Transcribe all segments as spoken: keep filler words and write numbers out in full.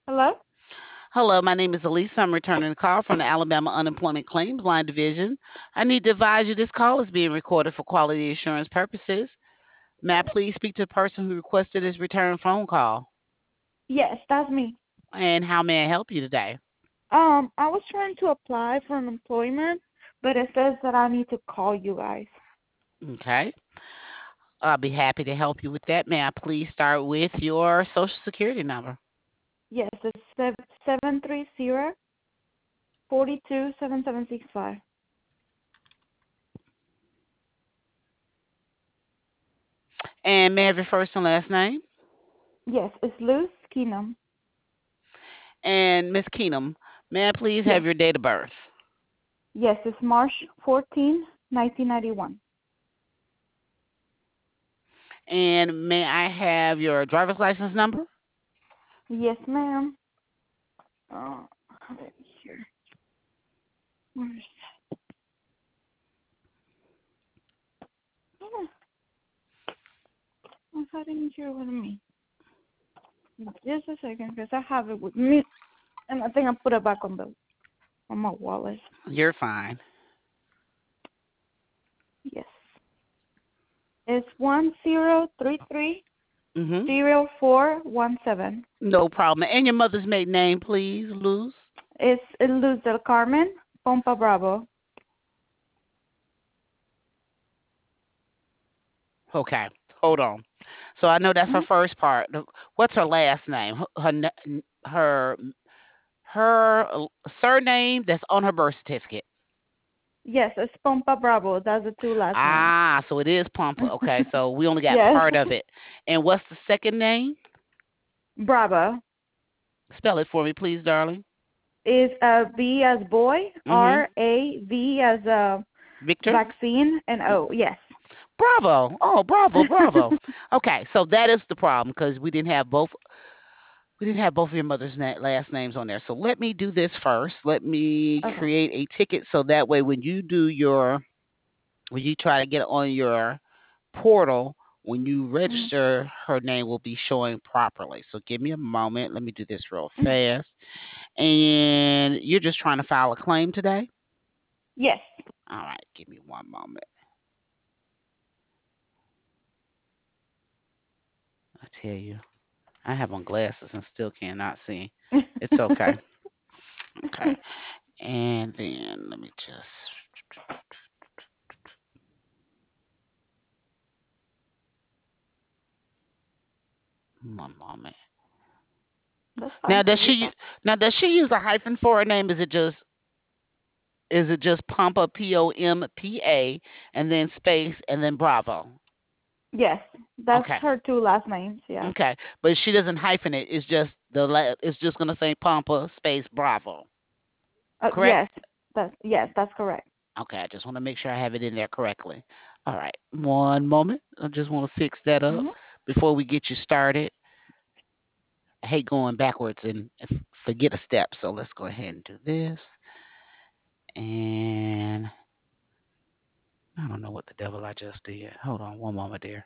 Hello? Hello, my name is Elise. I'm returning a call from the Alabama Unemployment Claims Line Division. I need to advise you this call is being recorded for quality assurance purposes. May I please speak to the person who requested this return phone call? Yes, that's me. And how may I help you today? Um, I was trying to apply for an employment, but it says that I need to call you guys. Okay, I'll be happy to help you with that. May I please start with your social security number? Yes, it's seven three zero four two seven seven six five. And may I have your first and last name? Yes, it's Luz Keenum. And Miss Keenum, may I please Yes. have your date of birth? Yes, it's March fourteenth, nineteen ninety one. And may I have your driver's license number? Yes, ma'am. Uh, let me here. Where's yeah, I'm having here with me. Just a second, because I have it with me, and I think I put it back on the on my wallet. You're fine. Yes. It's one zero three three Mm-hmm. zero four one seven. No problem. And your mother's maiden name, please, Luz. It's Luz del Carmen Pompa Bravo. Okay, hold on. So I know that's her Hmm. first part. What's her last name? Her her her, her surname that's on her birth certificate. Yes, it's Pompa Bravo. That's the two last names. Ah, so it is Pumpa. Okay, so we only got Yes. part of it. And what's the second name? Bravo Spell it for me, please, darling. is a B as boy, Mhm. R A V as a Victor. vaccine, and O. Yes. Bravo. Oh, bravo, bravo. Okay, so that is the problem because we didn't have both we didn't have both of your mother's na- last names on there. So let me do this first. Let me Okay. create a ticket so that way when you do your when you try to get on your portal, when you Mhm. register, her name will be showing properly. So give me a moment. Let me do this real Mhm. fast. And you're just trying to file a claim today? Yes. All right, give me one moment. I tell you, I have on glasses and still cannot see. It's okay. Okay. And then let me just one moment. That's Now fine. does Take your she time. now does she use a hyphen for her name? Is it just is it just Pompa P O M P A and then space and then Bravo? Yes, that's Okay. her two last names. Yes. Okay. But she doesn't hyphen it. It's just the la- it's just gonna say Pompa space Bravo. Uh, Correct? yes. That's yes. That's correct. Okay, I just want to make sure I have it in there correctly. All right. One moment. I just want to fix that up Mhm. before we get you started. I hate going backwards and forget a step, so let's go ahead and do this. And I don't know what the devil I just did. Hold on one moment there.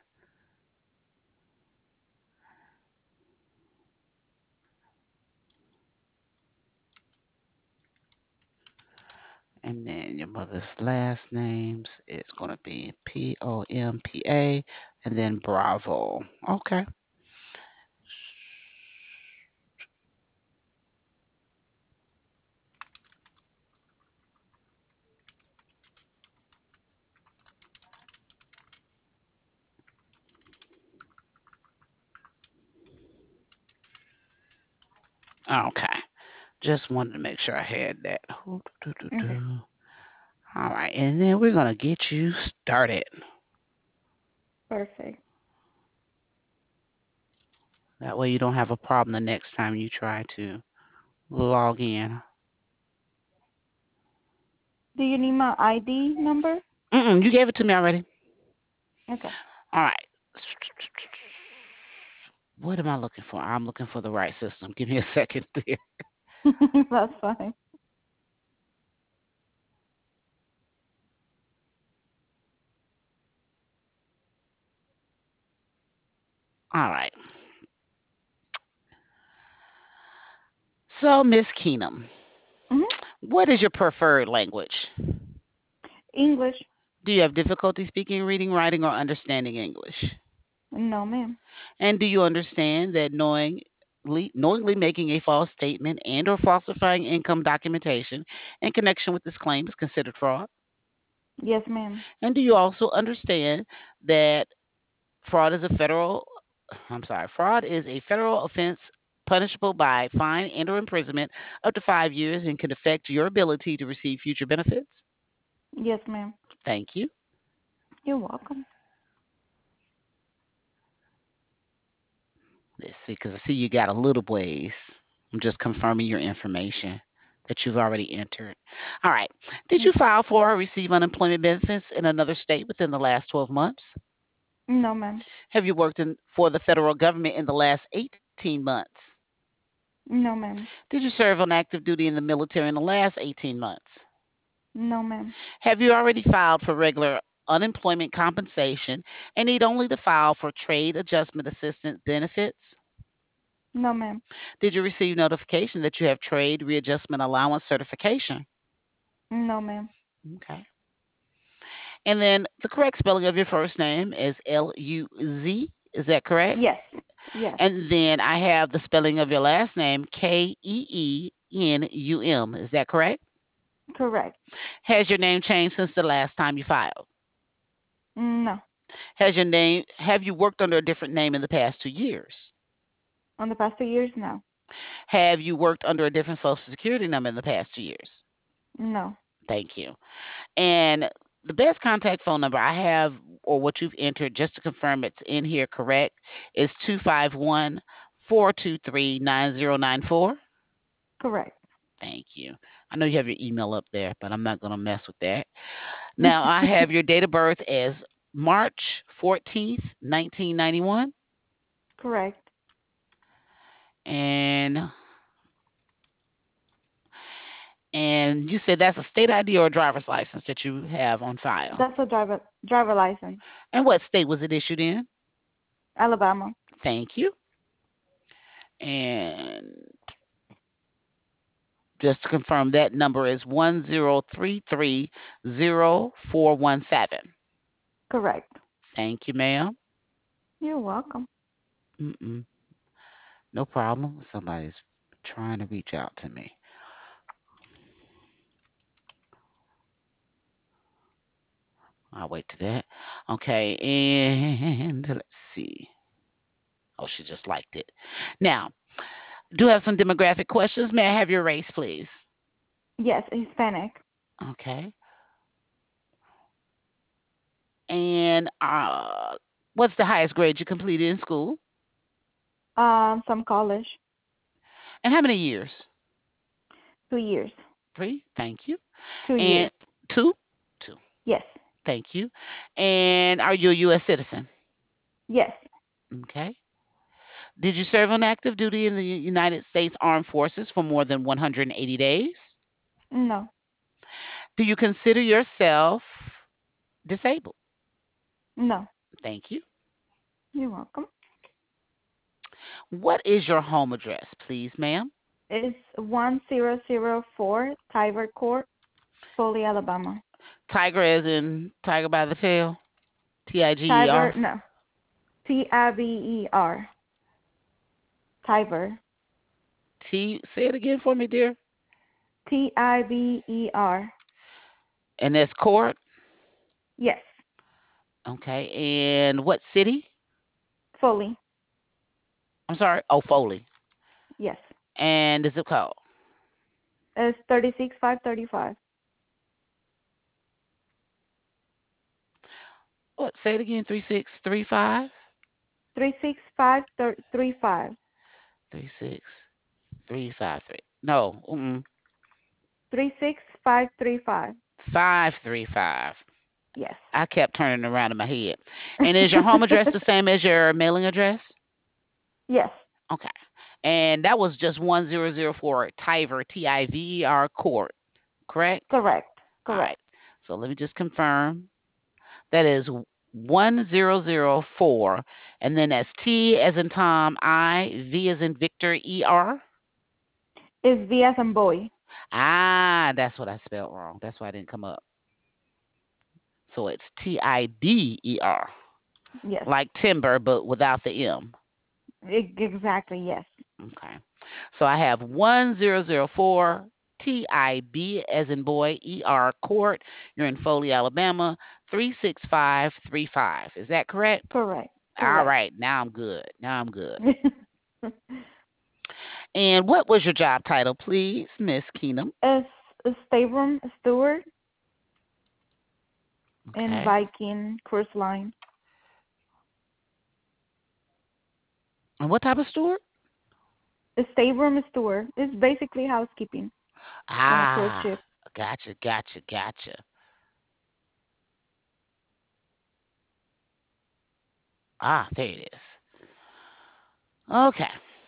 And then your mother's last names is going to be P O M P A and then Bravo. Okay. Okay. Just wanted to make sure I had that. All Okay. right. And then we're going to get you started. Perfect. That way you don't have a problem the next time you try to log in. Do you need my I D number? Mm-mm, you gave it to me already. Okay. All right. What am I looking for? I'm looking for the right system. Give me a second there. That's fine. All right. So, Miss Keenum, Mhm. what is your preferred language? English. Do you have difficulty speaking, reading, writing, or understanding English? No, ma'am. And do you understand that knowing knowingly making a false statement and or falsifying income documentation in connection with this claim is considered fraud? Yes, ma'am. And do you also understand that fraud is a federal I'm sorry, fraud is a federal offense punishable by fine and or imprisonment up to five years and can affect your ability to receive future benefits? Yes, ma'am. Thank you. You're welcome. Let's see, because I see you got a little ways. I'm just confirming your information that you've already entered. All right. Did you file for or receive unemployment benefits in another state within the last twelve months? No, ma'am. Have you worked in, for the federal government in the last eighteen months? No, ma'am. Did you serve on active duty in the military in the last eighteen months? No, ma'am. Have you already filed for regular unemployment compensation and need only to file for trade adjustment assistance benefits? No, ma'am. Did you receive notification that you have trade readjustment allowance certification? No, ma'am. Okay. And then the correct spelling of your first name is L U Z. Is that correct? Yes. Yes. And then I have the spelling of your last name, K E E N U M. Is that correct? Correct. Has your name changed since the last time you filed? No. Has your name have you worked under a different name in the past two years? On the past two years, no. Have you worked under a different social security number in the past two years? No. Thank you. And the best contact phone number I have, or what you've entered, just to confirm it's in here correct, is two five one, four two three, nine zero nine four. Correct. Thank you. I know you have your email up there, but I'm not going to mess with that. Now, I have your date of birth as March fourteenth, nineteen ninety-one. Correct. And and you said that's a state I D or a driver's license that you have on file. That's a driver driver license. And what state was it issued in? Alabama. Thank you. And just to confirm, that number is one zero three three zero four one seven. Correct. Thank you, ma'am. You're welcome. Mm-mm. No problem. Somebody's trying to reach out to me. I'll wait to that. Okay, and let's see. Oh, she just liked it. Now, do have some demographic questions. May I have your race, please? Yes, Hispanic. Okay. And uh, what's the highest grade you completed in school? Um, some college. And how many years? Two years. Three. Thank you. Two And years. two? Two. Yes. Thank you. And are you a U S citizen? Yes. Okay. Did you serve on active duty in the United States Armed Forces for more than one hundred eighty days? No. Do you consider yourself disabled? No. Thank you. You're welcome. What is your home address, please, ma'am? It's one zero zero four Tiger Court, Foley, Alabama. Tiger as in Tiger by the tail? T I G E R? Tiger, no. T I B E R. Tiger. T, say it again for me, dear. T I B E R. And that's court? Yes. Okay. And what city? Foley. I'm sorry. Oh, Foley. Yes. And the zip code? It's thirty-six five thirty-five. What? Say it again. Three six three five. Three six five three five. Three six three five three. No. Mm. Three six five three five. Five three five. Yes. I kept turning around in my head. And is your home address the same as your mailing address? Yes. Okay. And that was just one zero zero four Tiver, T I V E R Court, correct? Correct. All Correct. right. So let me just confirm. That is one zero zero four, and then that's T as in Tom, I, V as in Victor, E R? It's B as in boy. Ah, that's what I spelled wrong. That's why I didn't come up. So it's T I D E R, Yes. like timber, but without the M. E- exactly. Yes. Okay. So I have one zero zero four T I B as in boy E R Court. You're in Foley, Alabama, three six five three five. Is that correct? Correct. All Correct. right. Now I'm good. Now I'm good. And what was your job title, please, Miss Keenum? As a stateroom steward in Okay. Viking Cruise Line. And what type of steward? A stateroom steward is basically housekeeping on a cruise Ah, ship. gotcha, gotcha, gotcha. Ah, there it is. Okay.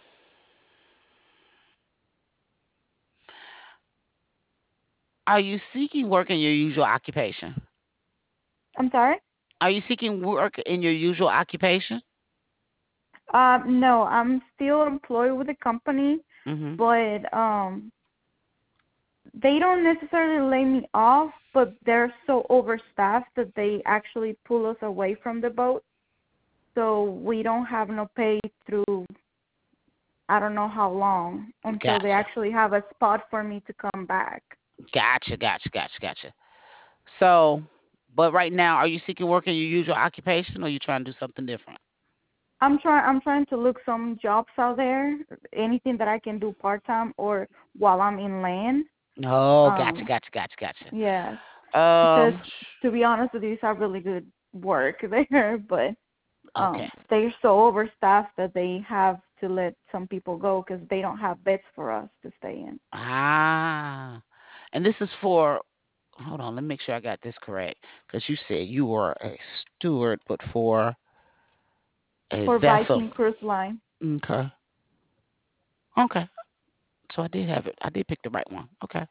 Are you seeking work in your usual occupation? I'm sorry? Are you seeking work in your usual occupation? Um, no, I'm still employed with the company, Mm-hmm. but um, they don't necessarily lay me off, but they're so overstaffed that they actually pull us away from the boat. So we don't have no pay through I don't know how long until they Gotcha. actually have a spot for me to come back. Gotcha, gotcha, gotcha, gotcha. So, but right now, are you seeking work in your usual occupation or are you trying to do something different? I'm trying I'm trying to look some jobs out there, anything that I can do part time or while I'm in land. Oh, gotcha, Um, gotcha, gotcha, gotcha. yes, because Um, to be honest with you, these are really good work there, but okay. um, they're so overstaffed that they have to let some people go because they don't have beds for us to stay in. Ah, and this is for, hold on, let me make sure I got this correct. Because you said you were a steward, but for a For vessel. Viking Cruise Line. Okay. Okay. So I did have it. I did pick the right one. Okay.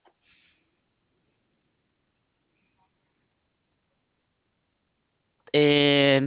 And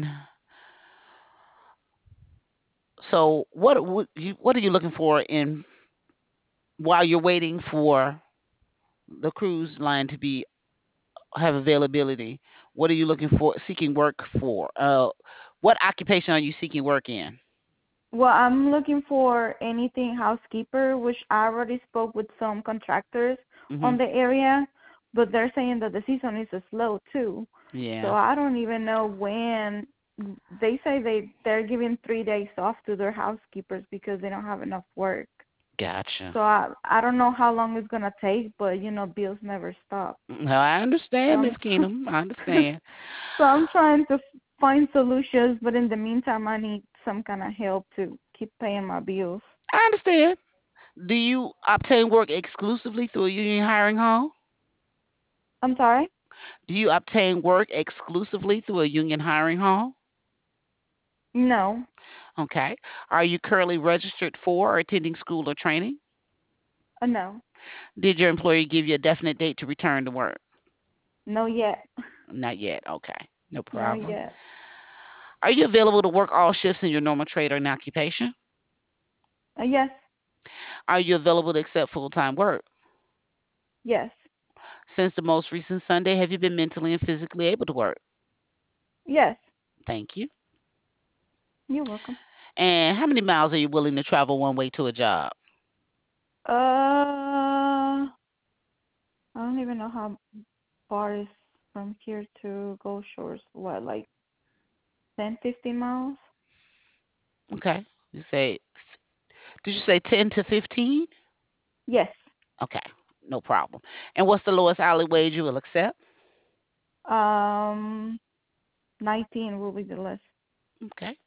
so what would you what are you looking for in while you're waiting for the cruise line to be have availability? What are you looking for seeking work for? Uh what occupation are you seeking work in? Well, I'm looking for anything housekeeper, which I already spoke with some contractors on Mhm. the area, but they're saying that the season is slow too. So Yeah. I don't even know when. They say they they're giving three days off to their housekeepers because they don't have enough work. Gotcha. So I I don't know how long it's gonna take, but you know bills never stop. No, I So understand, Miss I'm Keenum. I understand. so I'm trying to find solutions, but in the meantime, I need some kind of help to keep paying my bills. I understand. Do you obtain work exclusively through a union hiring hall? I'm sorry? Do you obtain work exclusively through a union hiring hall? No. Okay. Are you currently registered for or attending school or training? Uh, no. Did your employer give you a definite date to return to work? No yet. Not yet. Okay. No No problem. yet. Are you available to work all shifts in your normal trade or occupation? Uh, yes. Are you available to accept full time work? Yes. Since the most recent Sunday, have you been mentally and physically able to work? Yes. Thank you. You're welcome. And how many miles are you willing to travel one way to a job? Uh, I don't even know how far is from here to Gulf Shores. What, like ten, fifteen miles? Okay. You say, did you say ten to fifteen? Yes. Okay. No problem. And what's the lowest hourly wage you will accept? Um, nineteen will be the list. Okay.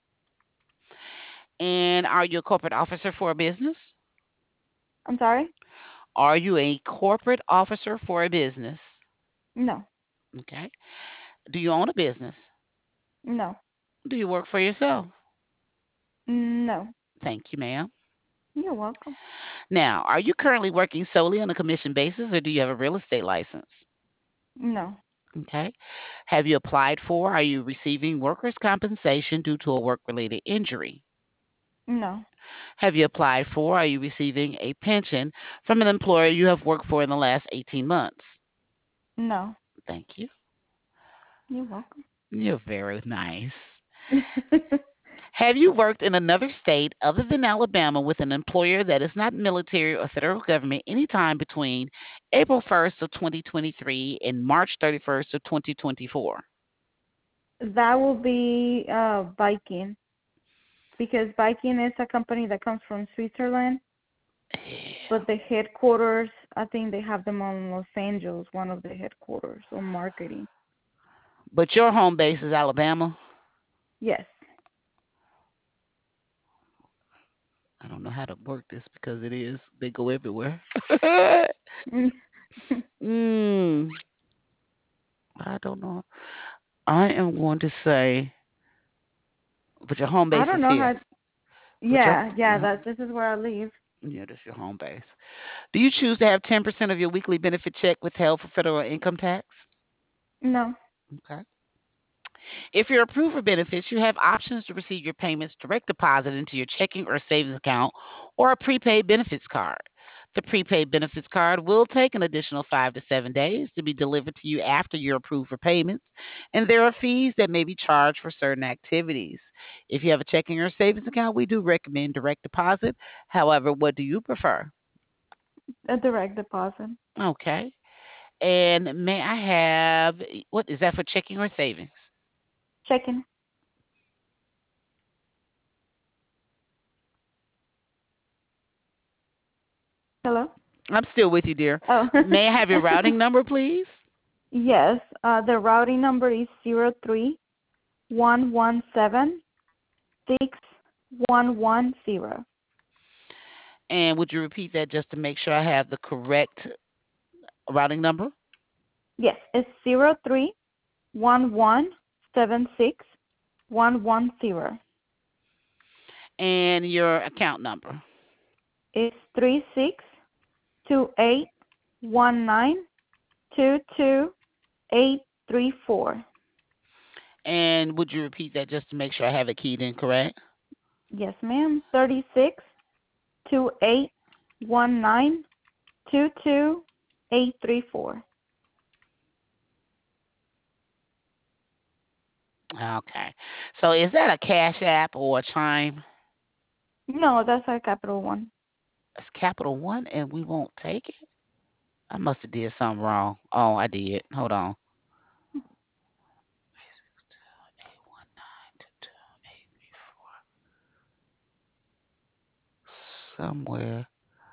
And are you a corporate officer for a business? I'm sorry? Are you a corporate officer for a business? No. Okay. Do you own a business? No. Do you work for yourself? No. Thank you, ma'am. You're welcome. Now, are you currently working solely on a commission basis or do you have a real estate license? No. Okay. Have you applied for, are you receiving workers' compensation due to a work related injury? No. Have you applied for, are you receiving a pension from an employer you have worked for in the last eighteen months? No. Thank you. You're welcome. You're very nice. Have you worked in another state other than Alabama with an employer that is not military or federal government anytime between April first of twenty twenty-three and March thirty-first of twenty twenty-four? That will be uh, Viking, because Viking is a company that comes from Switzerland, but the headquarters, I think they have them on Los Angeles, one of the headquarters on marketing. But your home base is Alabama? Yes. I don't know how to work this because it is. They go everywhere. mm, I don't know. I am going to say, but your home I base is don't know here. how. But your, Yeah, yeah. That this is where I live. yeah, that's your home base. Do you choose to have ten percent of your weekly benefit check withheld for federal income tax? No. Okay. If you're approved for benefits, you have options to receive your payments direct deposit into your checking or savings account or a prepaid benefits card. The prepaid benefits card will take an additional five to seven days to be delivered to you after you're approved for payments, and there are fees that may be charged for certain activities. If you have a checking or savings account, we do recommend direct deposit. However, what do you prefer? A direct deposit. Okay. And may I have, what is that, for checking or savings? Checking. Hello. I'm still with you, dear. Oh. May I have your routing number, please? Yes. Uh, the routing number is zero three one one seven six one one zero. And would you repeat that just to make sure I have the correct routing number? Yes, it's zero three one one seven six one one zero. And your account number? It's three six two eight one nine two two eight three four. And would you repeat that just to make sure I have it keyed in correct? Yes, ma'am. Thirty six two eight one nine two two eight three four. Okay. So is that a Cash App or a Chime? No, that's our Capital One. It's Capital One and we won't take it? I must have did something wrong. Oh, I did. Hold on. Somewhere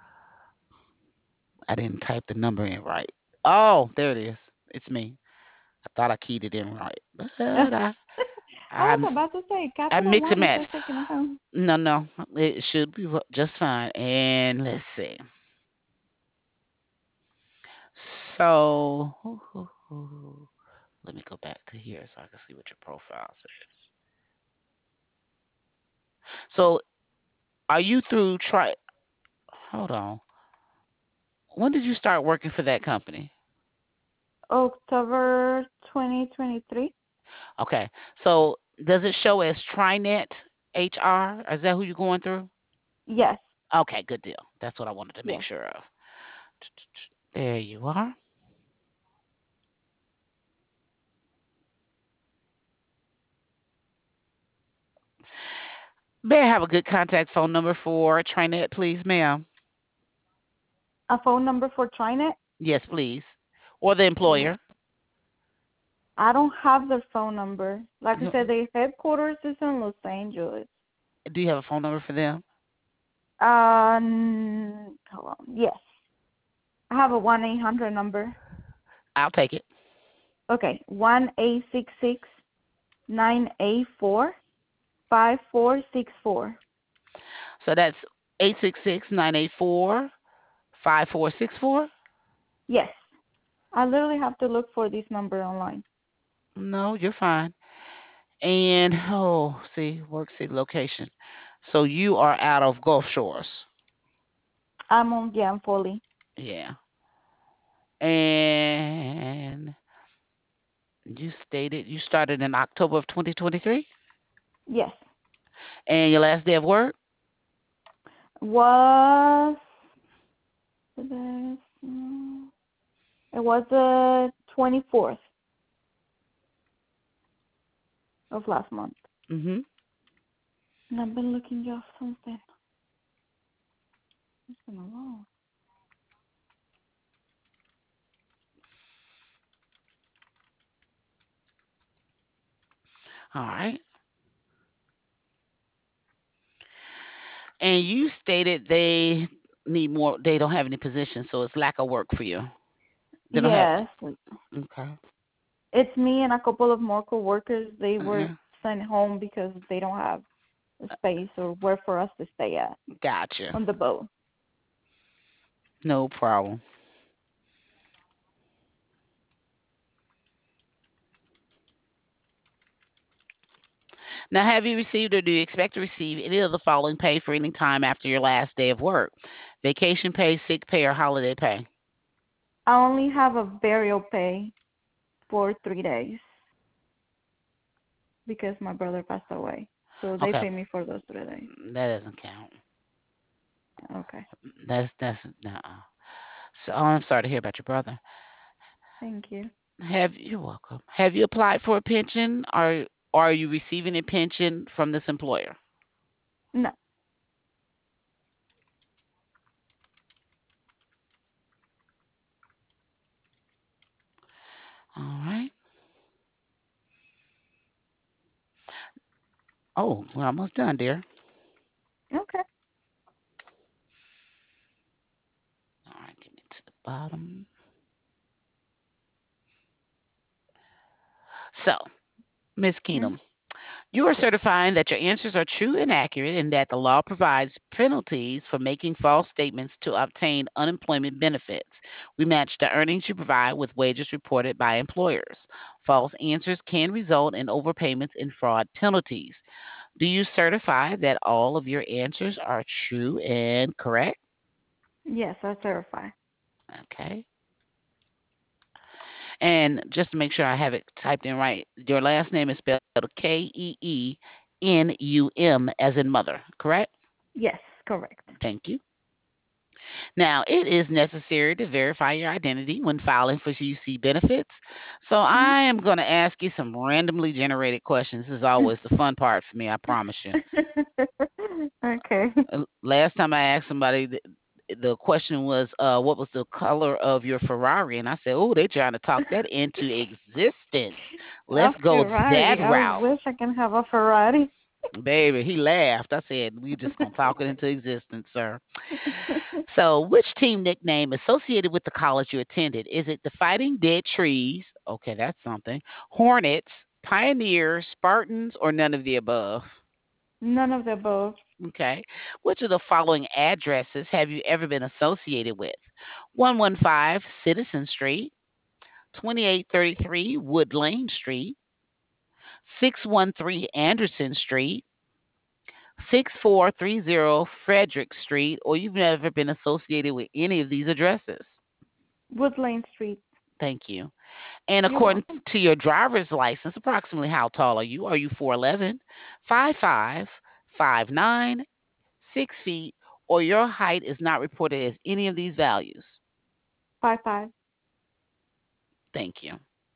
I didn't type the number in right. Oh, there it is. It's me. I thought I keyed it in right. But I, I was I'm about to say I Capital mix and One is match. a checking account. No, no, it should be just fine. And let's see. So let me go back to here so I can see what your profile says. So are you through try? Hold on. When did you start working for that company? October twenty twenty-three. Okay. So does it show as Trinet H R? Is that who you're going through? Yes. Okay, good deal. That's what I wanted to make Yes. sure of. There you are. May I have a good contact phone number for Trinet, please, ma'am? A phone number for TriNet? Yes, please. Or the Oh, employer. I don't have their phone number. Like I You- said, their headquarters is in Los Angeles. Do you have a phone number for them? Um, hold on. Yes, I have a one eight hundred number. I'll take it. Okay, one eight six six nine eight four five four six four. So that's eight six six, nine eight four, five four six four? Yes, I literally have to look for this number online. No, you're fine. And, oh, see, work city location. So you are out of Gulf Shores. I'm on Jan Foley. Yeah. And you stated you started in October of twenty twenty-three? Yes, And your last day of work? Was it was the twenty-fourth of last month. Mhm. And I've been looking you up something. It's been a while. All right. And you stated they need more. They don't have any positions, so it's lack of work for you. They don't have. Yes, Okay. it's me and a couple of more coworkers. They were Uh, sent home because they don't have a space or where for us to stay at gotcha. on the boat. No problem. Now, have you received or do you expect to receive any of the following pay for any time after your last day of work? Vacation pay, sick pay, or holiday pay? I only have a burial pay for three days because my brother passed away. So they Okay, pay me for those three days. that doesn't count. Okay. That's that's no. So oh, I'm sorry to hear about your brother. Thank you. Have you're welcome. Have you applied for a pension, or, or are you receiving a pension from this employer? No. All right. Oh, we're almost done, dear. Okay. All right, get me to the bottom. So, Miss Mm, Keenum, you are yes. certifying that your answers are true and accurate and that the law provides penalties for making false statements to obtain unemployment benefits. We match the earnings you provide with wages reported by employers. False answers can result in overpayments and fraud penalties. Do you certify that all of your answers are true and correct? Yes, I certify. Okay. And just to make sure I have it typed in right, your last name is spelled K E E N U M as in mother, correct? Yes, correct. Thank you. Now, it is necessary to verify your identity when filing for U C benefits. So Mm-hmm. I am going to ask you some randomly generated questions. This is always the fun part for me, I promise you. Okay. Uh, Last time I asked somebody, the, the question was, uh, what was the color of your Ferrari? And I said, oh, they're trying to talk that into existence. A Let's go that Ferrari. I route. wish I can have a Ferrari. Baby, he laughed. I said, we just going to talk it into existence, sir. So, which team nickname associated with the college you attended? Is it the Fighting Dead Trees? Okay, that's something. Hornets, Pioneers, Spartans, or none of the above? None of the above. Okay. Which of the following addresses have you ever been associated with? one one five Citizen Street, twenty-eight thirty-three Wood Lane Street, six one three Anderson Street, six four three zero Frederick Street, or you've never been associated with any of these addresses? Woodlane Street. Thank you. And You're according welcome. to your driver's license, approximately how tall are you? Are you four eleven, five five, five nine, six feet, or your height is not reported as any of these values? Five five. Thank you.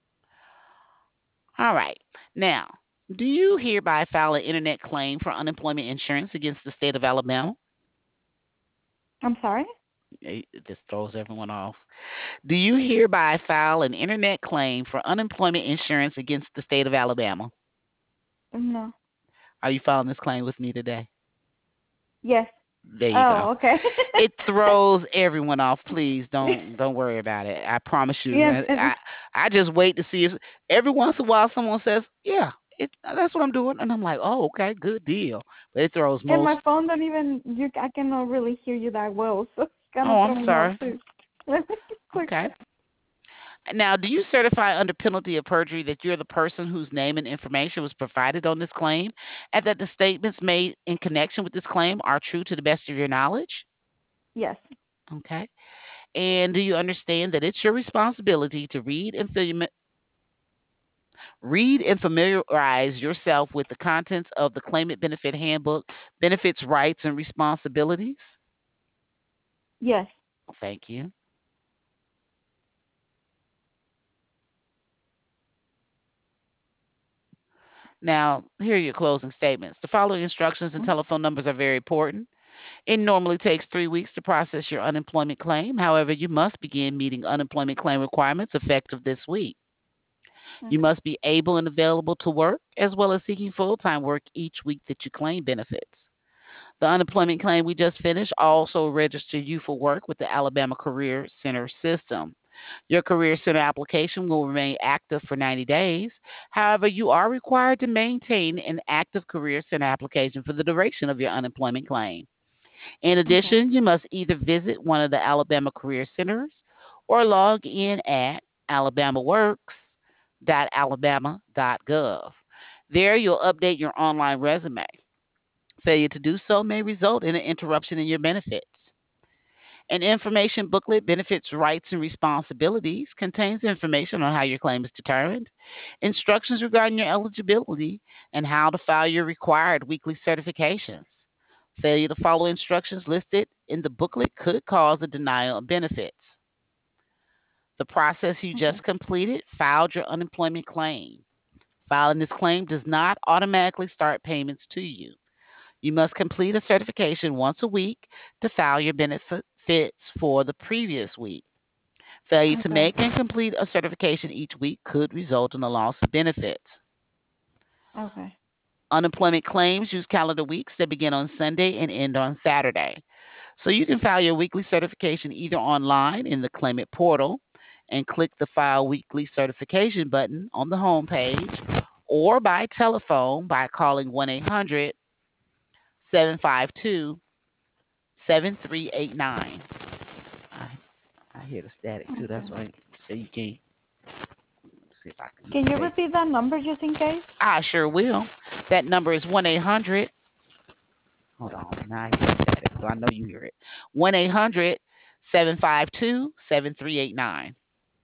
All right. Now, do you hereby file an internet claim for unemployment insurance against the state of Alabama? I'm sorry? It just throws everyone off. Do you hereby file an internet claim for unemployment insurance against the state of Alabama? No. Are you filing this claim with me today? Yes. There you go. Oh, okay. It throws everyone off. Please don't don't worry about it. I promise you. Yes. I I just wait to see if every once in a while someone says, "Yeah, it, that's what I'm doing," and I'm like, "Oh, okay, good deal." But it throws And most. my phone don't even you I cannot really hear you that well, so it's kind of Oh, I'm throwing me off sorry. too. Let me click. Okay. Now, do you certify under penalty of perjury that you're the person whose name and information was provided on this claim, and that the statements made in connection with this claim are true to the best of your knowledge? Yes. Okay. And do you understand that it's your responsibility to read and fill your Read and familiarize yourself with the contents of the Claimant Benefit Handbook, benefits, rights, and responsibilities. Yes. Thank you. Now, here are your closing statements. The following instructions and Mhm. telephone numbers are very important. It normally takes three weeks to process your unemployment claim. However, you must begin meeting unemployment claim requirements effective this week. You Okay. must be able and available to work, as well as seeking full time work each week that you claim benefits. The unemployment claim we just finished also registered you for work with the Alabama Career Center system. Your Career Center application will remain active for ninety days. However, you are required to maintain an active Career Center application for the duration of your unemployment claim. In Okay. addition, you must either visit one of the Alabama Career Centers or log in at alabamaworks dot alabama dot gov. There, you'll update your online resume. Failure to do so may result in an interruption in your benefits. An information booklet, Benefits, Rights, and Responsibilities, contains information on how your claim is determined, instructions regarding your eligibility, and how to file your required weekly certifications. Failure to follow instructions listed in the booklet could cause a denial of benefits. The process you Okay. just completed filed your unemployment claim. Filing this claim does not automatically start payments to you. You must complete a certification once a week to file your benefits for the previous week. Failure to Okay. make and complete a certification each week could result in a loss of benefits. Okay. Unemployment claims use calendar weeks that begin on Sunday and end on Saturday. So you can file your weekly certification either online in the Claimant portal and click the File Weekly Certification button on the home page, or by telephone by calling one eight hundred seven five two seven three eight nine. I, I hear the static too. Okay. That's why so you can see if I can Can you say. repeat that number just in case? I sure will. That number is one eight hundred. Hold on. Now I hear the static, so I know you hear it. one eight hundred seven five two seven three eight nine.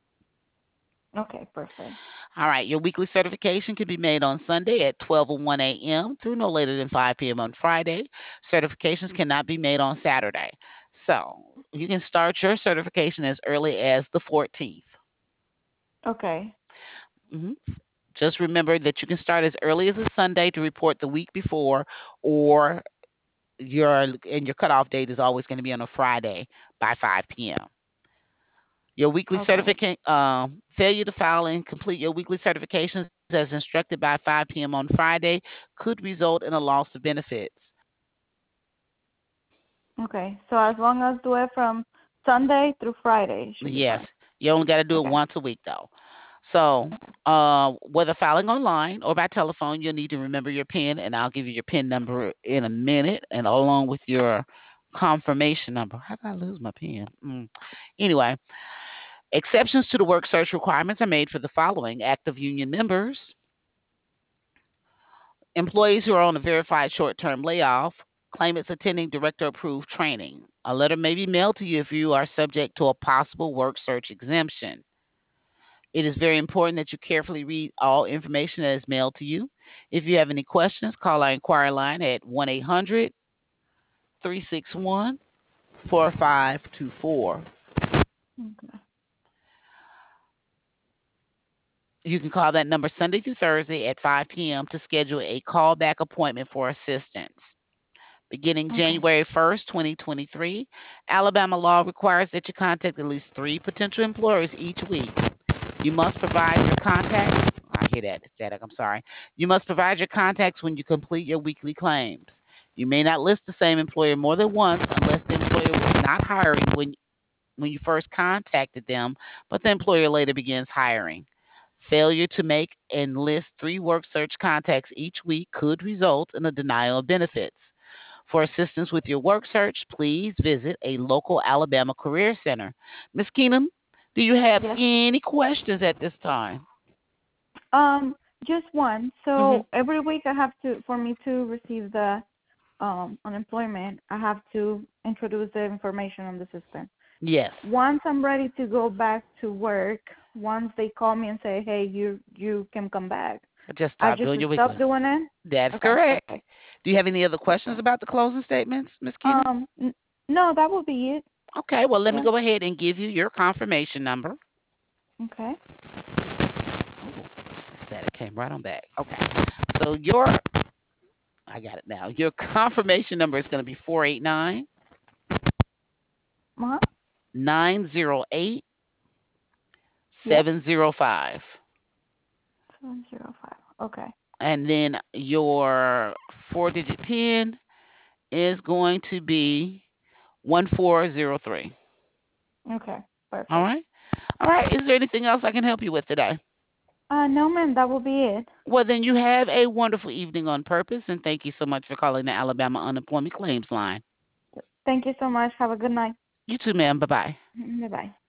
Okay. Perfect. All right, your weekly certification can be made on Sunday at twelve oh one a.m. through no later than five p.m. on Friday. Certifications cannot be made on Saturday. So you can start your certification as early as the fourteenth. Okay. hmm Just remember that you can start as early as a Sunday to report the week before, or your and your cutoff date is always going to be on a Friday by five p.m. Your weekly Okay. certificate um, failure to file and complete your weekly certifications as instructed by five p.m. on Friday could result in a loss of benefits. Okay. So as long as do it from Sunday through Friday, it should be Yes, fine. you only got to do it Okay. once a week though. So, Okay. uh, whether filing online or by telephone, you'll need to remember your PIN, and I'll give you your PIN number in a minute, and along with your confirmation number. How did I lose my PIN? Mm. Anyway, exceptions to the work search requirements are made for the following: active union members, employees who are on a verified short-term layoff, claimants attending director-approved training. A letter may be mailed to you if you are subject to a possible work search exemption. It is very important that you carefully read all information that is mailed to you. If you have any questions, call our inquiry line at one eight hundred three six one four five two four. Okay. You can call that number Sunday through Thursday at five p.m. to schedule a callback appointment for assistance. Beginning Okay. January first, twenty twenty-three, Alabama law requires that you contact at least three potential employers each week. You must provide your contacts. I hear that static. I'm sorry. You must provide your contacts when you complete your weekly claims. You may not list the same employer more than once unless the employer was not hiring when when you first contacted them, but the employer later begins hiring. Failure to make and list three work search contacts each week could result in a denial of benefits. For assistance with your work search, please visit a local Alabama Career Center. Miss Keenum, do you have Yes. any questions at this time? Um, just one. hmm So every week I have to, for me to receive the um unemployment, I have to introduce the information on the system. Yes. Once I'm ready to go back to work, once they call me and say, "Hey, you you can come back," Just I start just doing your stop weekly. doing it. That's Okay, correct. perfect. Do you have any other questions Okay. about the closing statements, Miss Keena? Um, n- no, that will be it. Okay, well, let me Yeah. go ahead and give you your confirmation number. Okay. Oh, that it came right on back. Okay. So your, I got it now. Your confirmation number is going to be four eight nine, Uh huh. nine zero eight, Yep. seven zero five. Seven zero five. Okay. And then your four digit PIN is going to be one four zero three. Okay. All Perfect. right. All right. Is there anything else I can help you with today? Uh, no, ma'am, that will be it. Well, then you have a wonderful evening on purpose, and thank you so much for calling the Alabama Unemployment Claims Line. Thank you so much. Have a good night. You too, ma'am. Bye bye. Bye bye.